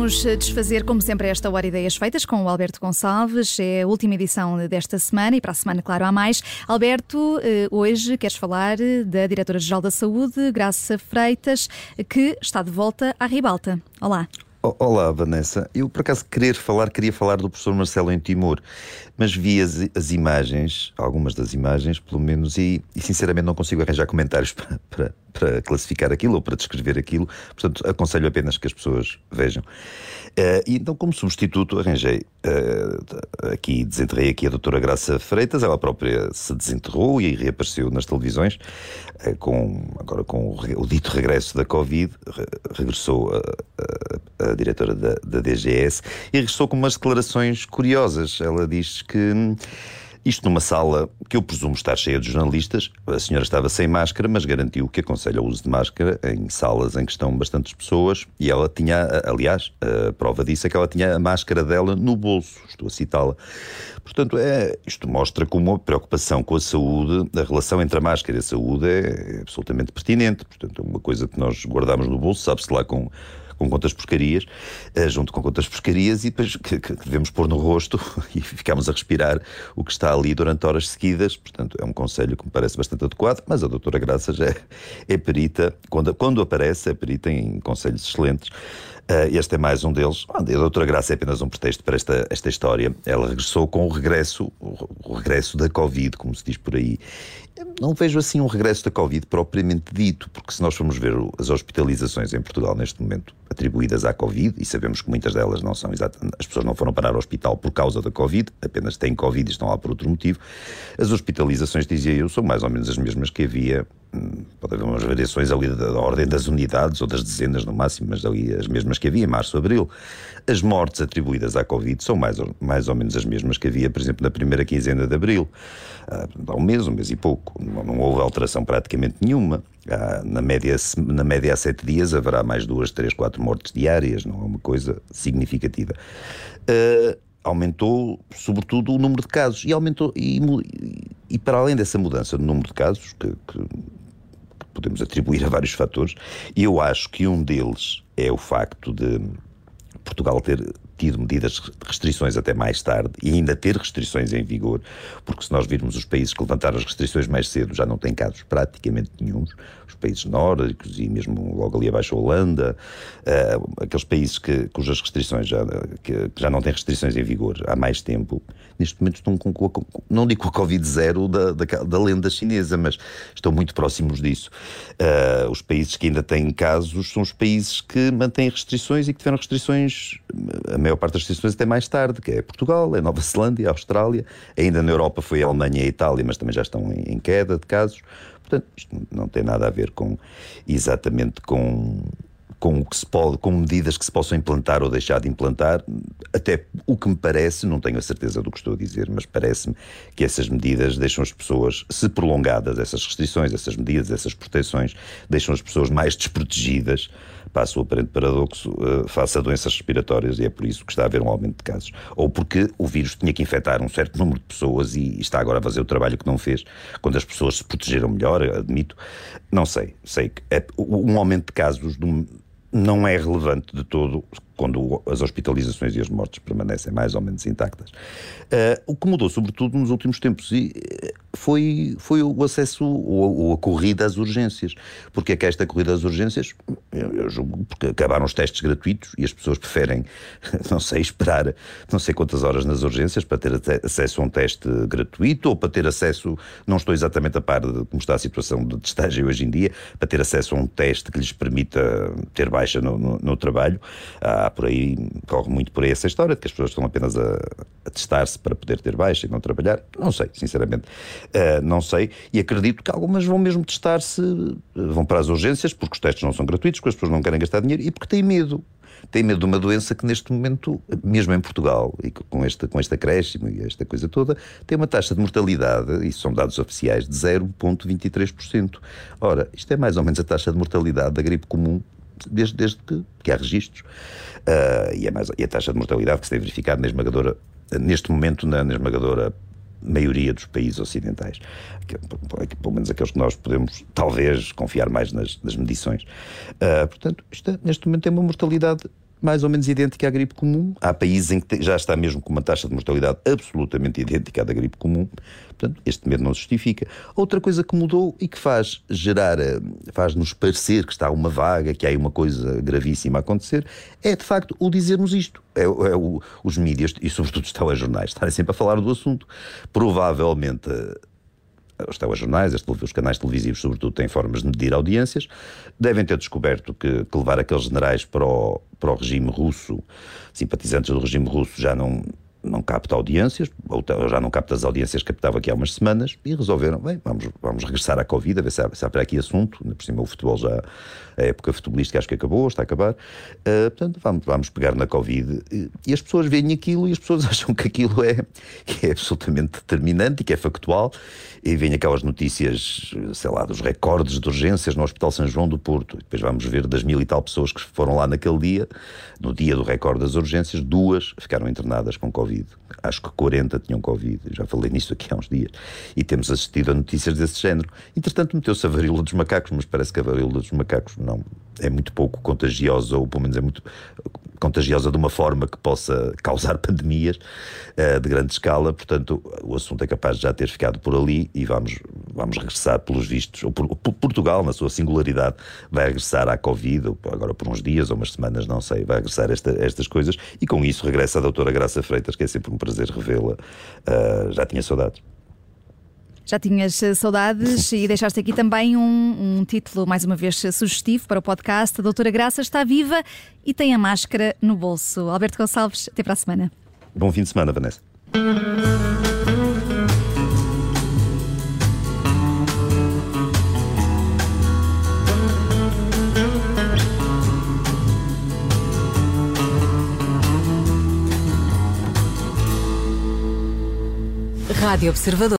Vamos desfazer, como sempre, esta hora Ideias Feitas com o Alberto Gonçalves. É a última edição desta semana e para a semana, claro, há mais. Alberto, hoje queres falar da Diretora-Geral da Saúde, Graça Freitas, que está de volta à Ribalta. Olá. Olá, Vanessa. Eu, por acaso, queria falar do professor Marcelo em Timor, mas vi as imagens, algumas das imagens, pelo menos, e sinceramente não consigo arranjar comentários para classificar aquilo ou para descrever aquilo. Portanto, aconselho apenas que as pessoas vejam. E então, como substituto, desenterrei aqui a doutora Graça Freitas. Ela própria se desenterrou e reapareceu nas televisões, agora com o dito regresso da Covid. Regressou a diretora da DGS e regressou com umas declarações curiosas. Ela diz que isto numa sala que eu presumo estar cheia de jornalistas. A senhora estava sem máscara, mas garantiu que aconselha o uso de máscara em salas em que estão bastantes pessoas. E ela tinha, aliás, a prova disso é que ela tinha a máscara dela no bolso. Estou a citá-la. Portanto, isto mostra como a preocupação com a saúde, a relação entre a máscara e a saúde é absolutamente pertinente. Portanto, é uma coisa que nós guardamos no bolso, sabe-se lá com quantas porcarias, junto com quantas porcarias, e depois que devemos pôr no rosto e ficamos a respirar o que está ali durante horas seguidas. Portanto, é um conselho que me parece bastante adequado, mas a doutora Graça já é perita, quando aparece, é perita em conselhos excelentes. Este é mais um deles. A doutora Graça é apenas um pretexto para esta história. Ela regressou com o regresso da Covid, como se diz por aí. Não vejo assim um regresso da Covid propriamente dito, porque se nós formos ver as hospitalizações em Portugal neste momento atribuídas à Covid, e sabemos que muitas delas não são exatamente, as pessoas não foram parar ao hospital por causa da Covid, apenas têm Covid e estão lá por outro motivo. As hospitalizações, dizia eu, são mais ou menos as mesmas que havia. Pode haver umas variações ali da ordem das unidades ou das dezenas no máximo, mas ali as mesmas que havia em março, abril. As mortes atribuídas à Covid são mais ou menos as mesmas que havia, por exemplo, na primeira quinzena de abril. Há um mês e pouco. Não houve alteração praticamente nenhuma. Na média há 7 dias haverá mais 2, 3, 4 mortes diárias. Não é uma coisa significativa. Aumentou, sobretudo, o número de casos. E aumentou, e para além dessa mudança no número de casos, que podemos atribuir a vários fatores, e eu acho que um deles é o facto de Portugal ter tido medidas de restrições até mais tarde e ainda ter restrições em vigor, porque se nós virmos os países que levantaram as restrições mais cedo já não têm casos praticamente nenhuns, os países nórdicos e mesmo logo ali abaixo a Holanda, aqueles países cujas restrições que já não têm restrições em vigor há mais tempo, neste momento estão não digo com a Covid-0 da lenda chinesa, mas estão muito próximos disso. Os países que ainda têm casos são os países que mantêm restrições e que tiveram restrições, a maior parte das restrições até mais tarde, que é Portugal, é Nova Zelândia, a Austrália, ainda na Europa foi a Alemanha e a Itália, mas também já estão em queda de casos. Portanto, isto não tem nada a ver exatamente com o que se pode, com medidas que se possam implantar ou deixar de implantar. Até o que me parece, não tenho a certeza do que estou a dizer, mas parece-me que essas medidas deixam as pessoas, se prolongadas, essas restrições, essas medidas, essas proteções, deixam as pessoas mais desprotegidas, passa o aparente paradoxo, face a doenças respiratórias, e é por isso que está a haver um aumento de casos. Ou porque o vírus tinha que infectar um certo número de pessoas e está agora a fazer o trabalho que não fez, quando as pessoas se protegeram melhor, admito. Não sei que um aumento de casos não é relevante de todo quando as hospitalizações e as mortes permanecem mais ou menos intactas. O que mudou, sobretudo nos últimos tempos, foi o acesso ou a corrida às urgências. Porque é que esta corrida às urgências? Eu julgo porque acabaram os testes gratuitos e as pessoas preferem, esperar não sei quantas horas nas urgências para ter acesso a um teste gratuito, ou para ter acesso, não estou exatamente a par de como está a situação de testagem hoje em dia, para ter acesso a um teste que lhes permita ter baixa no trabalho. Por aí, corre muito por aí essa história de que as pessoas estão apenas a testar-se para poder ter baixa e não trabalhar. Não sei, sinceramente. Não sei, e acredito que algumas vão mesmo testar-se, vão para as urgências, porque os testes não são gratuitos, porque as pessoas não querem gastar dinheiro e porque têm medo. Têm medo de uma doença que neste momento, mesmo em Portugal, e com este acréscimo e esta coisa toda, tem uma taxa de mortalidade, e são dados oficiais, de 0,23%. Ora, isto é mais ou menos a taxa de mortalidade da gripe comum desde que há registros. E a taxa de mortalidade que se tem verificado neste momento na esmagadora maioria dos países ocidentais, pelo menos aqueles que nós podemos talvez confiar mais nas medições. Portanto, neste momento tem uma mortalidade mais ou menos idêntica à gripe comum. Há países em que já está mesmo com uma taxa de mortalidade absolutamente idêntica à da gripe comum. Portanto, este medo não se justifica. Outra coisa que mudou e que faz-nos parecer que está uma vaga, que há aí uma coisa gravíssima a acontecer, é de facto o dizermos isto. Os mídias, e sobretudo os telejornais, estarem sempre a falar do assunto. Provavelmente os telejornais, os canais televisivos, sobretudo, têm formas de medir audiências. Devem ter descoberto que levar aqueles generais para o regime russo, simpatizantes do regime russo, já não capta audiências, ou já não capta as audiências que captava aqui há umas semanas, e resolveram, bem, vamos regressar à Covid, a ver se há para aqui assunto. Por cima o futebol já, a época futebolística acho que acabou, está a acabar. Portanto, vamos pegar na Covid. E as pessoas veem aquilo e as pessoas acham que aquilo que é absolutamente determinante e que é factual, e vêm aquelas notícias, sei lá, dos recordes de urgências no Hospital São João do Porto. E depois vamos ver das 1000 e tal pessoas que foram lá naquele dia, no dia do recorde das urgências, 2 ficaram internadas com Covid. Acho que 40 tinham Covid, já falei nisso aqui há uns dias, e temos assistido a notícias desse género. Entretanto, meteu-se a varíola dos macacos, mas parece que a varíola dos macacos não é muito pouco contagiosa, ou pelo menos é muito contagiosa de uma forma que possa causar pandemias de grande escala. Portanto, o assunto é capaz de já ter ficado por ali, e vamos regressar, pelos vistos, ou Portugal, na sua singularidade, vai regressar à Covid, ou agora por uns dias ou umas semanas, não sei, vai regressar estas coisas, e com isso regressa a doutora Graça Freitas, que é sempre um prazer revê-la. Já tinha saudades. Já tinhas saudades e deixaste aqui também um título, mais uma vez, sugestivo para o podcast. A doutora Graça está viva e tem a máscara no bolso. Alberto Gonçalves, até para a semana. Bom fim de semana, Vanessa. Rádio Observador.